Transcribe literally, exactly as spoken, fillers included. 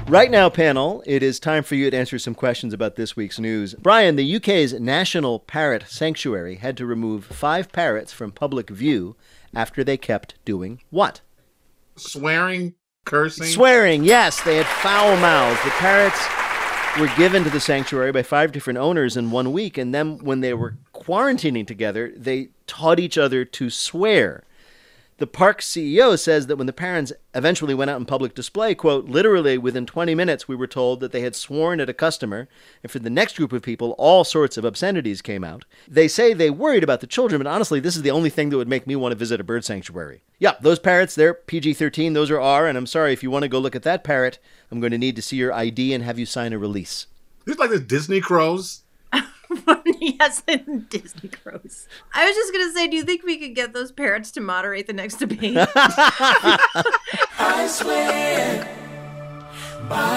Right now, panel, it is time for you to answer some questions about this week's news. Brian, the U K's National Parrot Sanctuary had to remove five parrots from public view after they kept doing what? Swearing, cursing. Swearing, yes. They had foul mouths. The parrots were given to the sanctuary by five different owners in one week, and then when they were quarantining together, they taught each other to swear. The park's C E O says that when the parents eventually went out in public display, quote, literally within twenty minutes, we were told that they had sworn at a customer, and for the next group of people, all sorts of obscenities came out. They say they worried about the children, but honestly, this is the only thing that would make me want to visit a bird sanctuary. Yeah, those parrots, they're P G thirteen, those are R, and I'm sorry, if you want to go look at that parrot, I'm going to need to see your I D and have you sign a release. It's like the Disney crows. Yes, Disney crows. I was just going to say, do you think we could get those parrots to moderate the next debate? I swear by